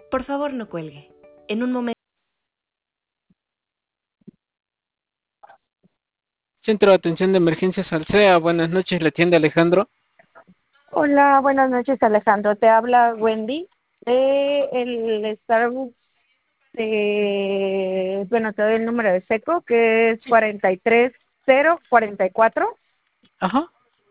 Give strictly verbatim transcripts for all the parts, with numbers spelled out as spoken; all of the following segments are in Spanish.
Por favor, no cuelgue. En un momento. Centro de Atención de Emergencias Alsea, buenas noches, la tienda Alejandro. Hola, buenas noches, Alejandro. Te habla Wendy de el Starbucks. De, bueno, te doy el número de seco, que es cuarenta y tres cero cuarenta y cuatro. Ajá.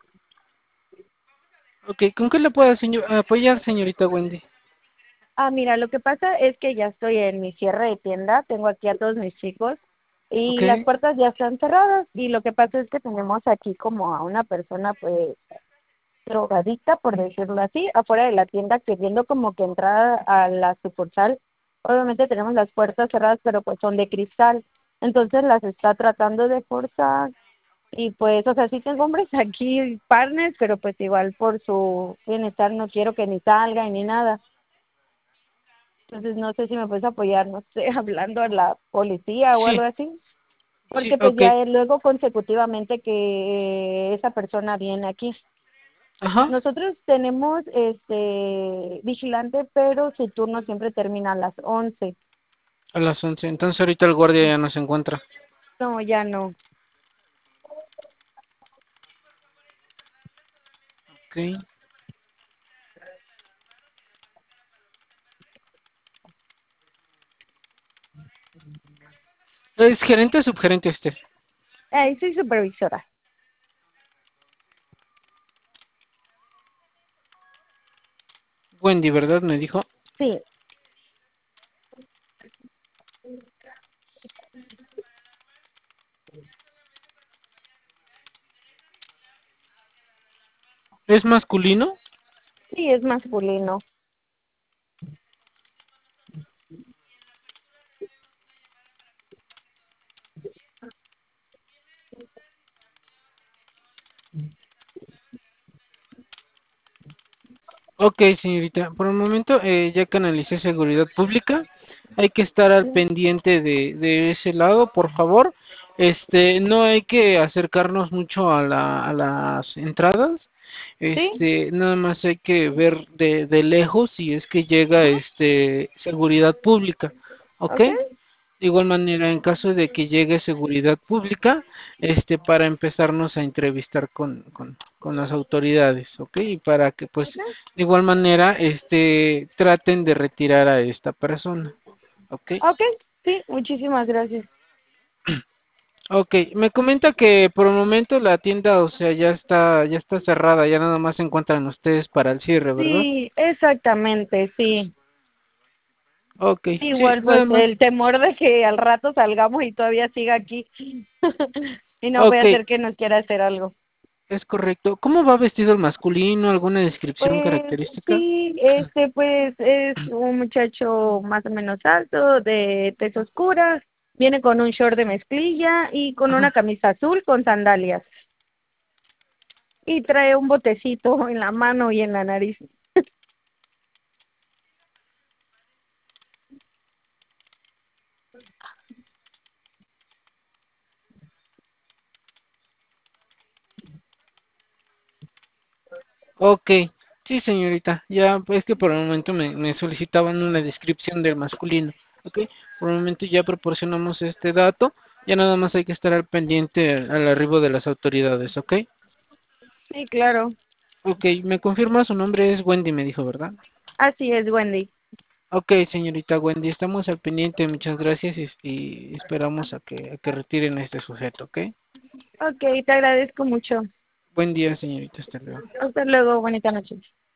Ok, ¿con qué le puedo señor, apoyar, señorita Wendy? Ah, mira, lo que pasa es que ya estoy en mi cierre de tienda, tengo aquí a todos mis chicos y Ok, las puertas ya están cerradas y lo que pasa es que tenemos aquí como a una persona pues drogadicta, por decirlo así, afuera de la tienda queriendo como que entrar a la sucursal. Obviamente tenemos las puertas cerradas, pero pues son de cristal, entonces las está tratando de forzar y pues, o sea, sí tengo hombres aquí, partners, pero pues igual por su bienestar no quiero que ni salgan ni nada. Entonces no sé si me puedes apoyar, no sé, hablando a la policía o algo sí, así, sí, porque pues ok, ya es luego consecutivamente que esa persona viene aquí. ajá, Nosotros tenemos este vigilante, pero su turno siempre termina a las once. a las once. Entonces ahorita el guardia ya no se encuentra. No, ya no. Ok. ¿Es gerente o subgerente usted? Ahí soy supervisora. Wendy, ¿verdad? Me dijo. Sí, ¿Es masculino? sí, es masculino. Ok, señorita, por el momento eh, ya canalicé seguridad pública. Hay que estar al pendiente de, de ese lado, por favor. Este, no hay que acercarnos mucho a la, a las entradas. ¿Sí? Este, nada más hay que ver de, de lejos si es que llega Ajá. este seguridad pública, ¿ok? ¿Ok? De igual manera, en caso de que llegue seguridad pública, este, para empezarnos a entrevistar con, con, con las autoridades, ¿ok? Y para que, pues, ¿Ok? de igual manera, este, traten de retirar a esta persona, ¿ok? Ok, sí, muchísimas gracias. Ok, me comenta que por el momento la tienda, o sea, ya está, ya está cerrada, ya nada más se encuentran ustedes para el cierre, ¿verdad? Sí, exactamente, sí. Ok, sí, Igual pues nada más. el temor de que al rato salgamos y todavía siga aquí y no voy a Ok, hacer que nos quiera hacer algo. es correcto. ¿Cómo va vestido el masculino? ¿Alguna descripción Pues característica? sí, este pues es un muchacho más o menos alto, de tez oscura, viene con un short de mezclilla y con una Ajá. camisa azul con sandalias y trae un botecito en la mano y en la nariz. Ok, sí, señorita. Ya, pues que por el momento me, me solicitaban una descripción del masculino. Ok, por el momento ya proporcionamos este dato. Ya nada más hay que estar al pendiente al, al arribo de las autoridades, ¿ok? Sí, claro. Ok, me confirma su nombre es Wendy, me dijo, ¿verdad? Así es, Wendy. Ok, señorita Wendy, estamos al pendiente, muchas gracias y, y esperamos a que, a que retiren a este sujeto, ¿ok? Ok, te agradezco mucho. Buen día, señorita, hasta luego. Hasta luego, bonita noche.